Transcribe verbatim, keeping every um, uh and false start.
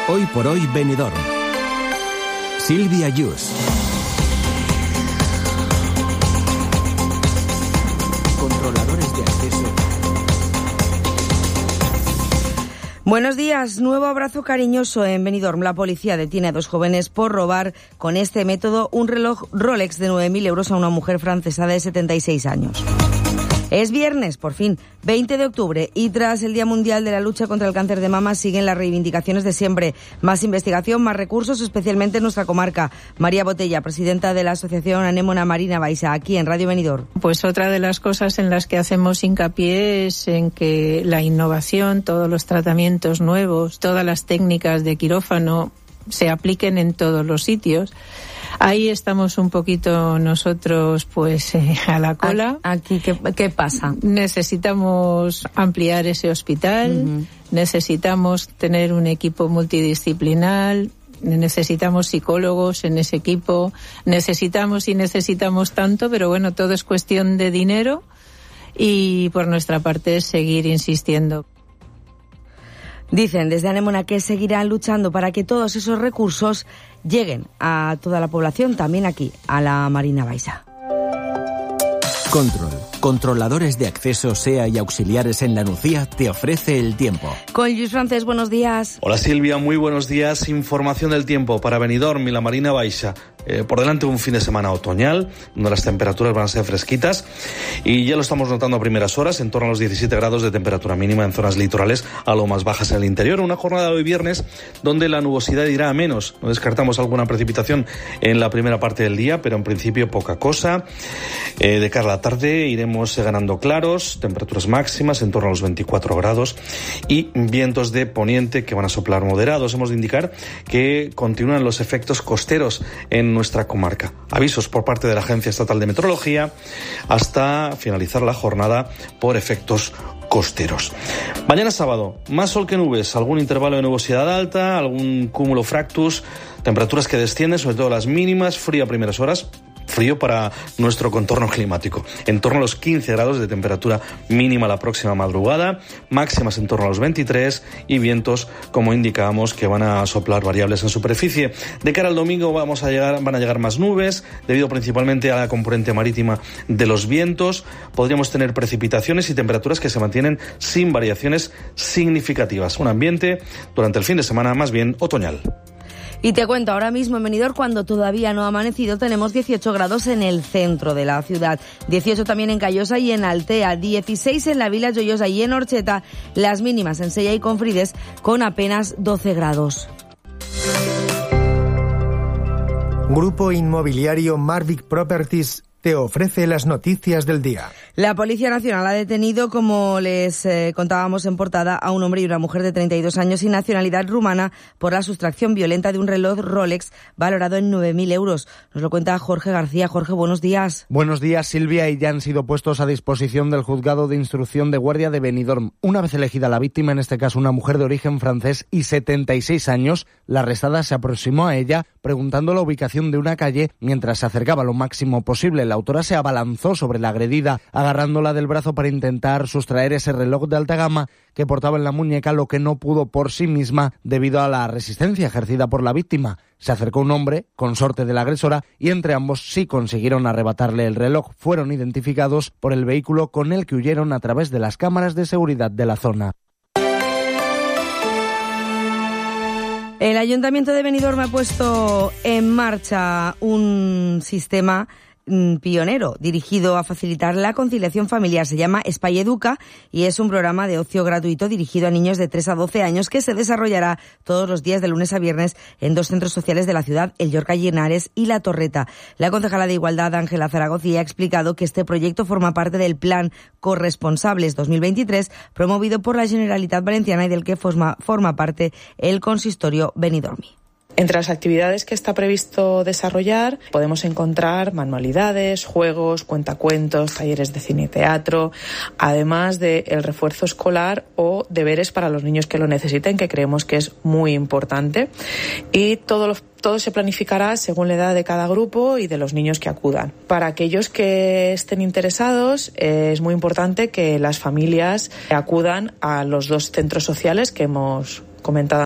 Hoy por hoy Benidorm. Silvia Yus. Controladores de acceso. Buenos días. Nuevo abrazo cariñoso en Benidorm. La policía detiene a dos jóvenes por robar con este método un reloj Rolex de nueve mil euros a una mujer francesa de setenta y seis años. Es viernes, por fin, veinte de octubre, y tras el Día Mundial de la Lucha contra el Cáncer de Mama siguen las reivindicaciones de siempre. Más investigación, más recursos, especialmente en nuestra comarca. María Botella, presidenta de la Asociación Anémona Marina Baixa, aquí en Radio Benidorm. Pues otra de las cosas en las que hacemos hincapié es en que la innovación, todos los tratamientos nuevos, todas las técnicas de quirófano se apliquen en todos los sitios. Ahí estamos un poquito nosotros pues eh, a la cola. Aquí, ¿qué, qué pasa? Necesitamos ampliar ese hospital, uh-huh. necesitamos tener un equipo multidisciplinar, necesitamos psicólogos en ese equipo, necesitamos y necesitamos tanto, pero bueno, todo es cuestión de dinero y por nuestra parte seguir insistiendo. Dicen desde Anémona que seguirán luchando para que todos esos recursos lleguen a toda la población, también aquí, a la Marina Baixa. Control. Controladores de acceso SEA y auxiliares en la Nucía te ofrece el tiempo. Con Luis Francés, buenos días. Hola Silvia, muy buenos días. Información del tiempo para Benidorm y la Marina Baixa. Eh, por delante un fin de semana otoñal, donde las temperaturas van a ser fresquitas y ya lo estamos notando a primeras horas, en torno a los diecisiete grados de temperatura mínima en zonas litorales, algo más bajas en el interior. Una jornada de hoy viernes donde la nubosidad irá a menos. No descartamos alguna precipitación en la primera parte del día, pero en principio poca cosa. Eh, de cara a la tarde iremos ganando claros, temperaturas máximas en torno a los veinticuatro grados y vientos de poniente que van a soplar moderados. Hemos de indicar que continúan los efectos costeros en nuestra comarca. Avisos por parte de la Agencia Estatal de Meteorología hasta finalizar la jornada por efectos costeros. Mañana sábado, más sol que nubes, algún intervalo de nubosidad alta, algún cúmulo fractus, temperaturas que descienden, sobre todo las mínimas, frío a primeras horas, frío para nuestro contorno climático. En torno a los quince grados de temperatura mínima la próxima madrugada, máximas en torno a los veintitrés y vientos, como indicábamos, que van a soplar variables en superficie. De cara al domingo vamos a llegar, van a llegar más nubes, debido principalmente a la componente marítima de los vientos. Podríamos tener precipitaciones y temperaturas que se mantienen sin variaciones significativas. Un ambiente durante el fin de semana más bien otoñal. Y te cuento, ahora mismo en Benidorm, cuando todavía no ha amanecido, tenemos dieciocho grados en el centro de la ciudad, dieciocho también en Callosa y en Altea, dieciséis en la Vila Joyosa y en Orcheta, las mínimas en Sella y Confrides con apenas doce grados. Grupo Inmobiliario Marvic Properties te ofrece las noticias del día. La Policía Nacional ha detenido, como les eh, contábamos en portada, a un hombre y una mujer de treinta y dos años y nacionalidad rumana por la sustracción violenta de un reloj Rolex valorado en nueve mil euros. Nos lo cuenta Jorge García. Jorge, buenos días. Buenos días, Silvia, y ya han sido puestos a disposición del Juzgado de Instrucción de Guardia de Benidorm. Una vez elegida la víctima, en este caso una mujer de origen francés y setenta y seis años, la arrestada se aproximó a ella preguntando la ubicación de una calle mientras se acercaba lo máximo posible. La autora se abalanzó sobre la agredida, agarrándola del brazo para intentar sustraer ese reloj de alta gama que portaba en la muñeca, lo que no pudo por sí misma debido a la resistencia ejercida por la víctima. Se acercó un hombre, consorte de la agresora, y entre ambos sí consiguieron arrebatarle el reloj. Fueron identificados por el vehículo con el que huyeron a través de las cámaras de seguridad de la zona. El Ayuntamiento de Benidorm ha puesto en marcha un sistema pionero dirigido a facilitar la conciliación familiar. Se llama Espai Educa y es un programa de ocio gratuito dirigido a niños de tres a doce años que se desarrollará todos los días de lunes a viernes en dos centros sociales de la ciudad, el Llorca y Henares y La Torreta. La concejala de Igualdad, Ángela Zaragoza, ha explicado que este proyecto forma parte del Plan Corresponsables dos mil veintitrés promovido por la Generalitat Valenciana y del que forma, forma parte el consistorio benidormí. Entre las actividades que está previsto desarrollar podemos encontrar manualidades, juegos, cuentacuentos, talleres de cine y teatro, además del refuerzo escolar o deberes para los niños que lo necesiten, que creemos que es muy importante. Y todo lo Todo se planificará según la edad de cada grupo y de los niños que acudan. Para aquellos que estén interesados, eh, es muy importante que las familias acudan a los dos centros sociales que hemos comentado